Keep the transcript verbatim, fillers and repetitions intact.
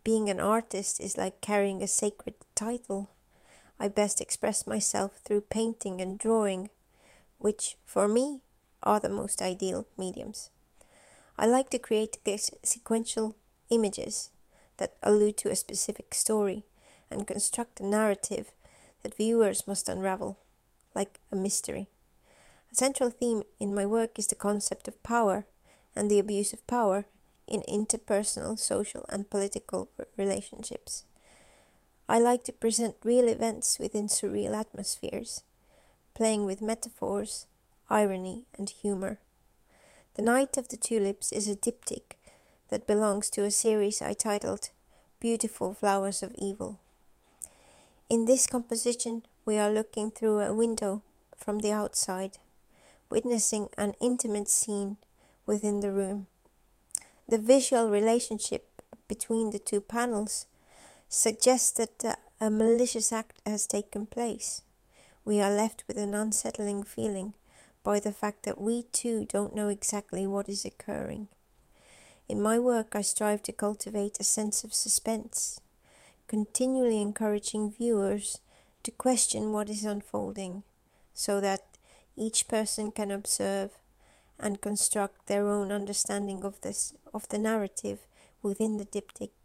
being an artist is like carrying a sacred title. I best express myself through painting and drawing, which, for me, are the most ideal mediums. I like to create sequential images that allude to a specific story and construct a narrative that viewers must unravel, like a mystery. A central theme in my work is the concept of power and the abuse of power in interpersonal, social, and political relationships. I like to present real events within surreal atmospheres, playing with metaphors, irony, and humor. The Night of the Tulips is a diptych that belongs to a series I titled Beautiful Flowers of Evil. In this composition, we are looking through a window from the outside, witnessing an intimate scene within the room. The visual relationship between the two panels suggests that a malicious act has taken place. We are left with an unsettling feeling by the fact that we too don't know exactly what is occurring. In my work, I strive to cultivate a sense of suspense, continually encouraging viewers to question what is unfolding, so that each person can observe and construct their own understanding of this of the narrative within the diptych.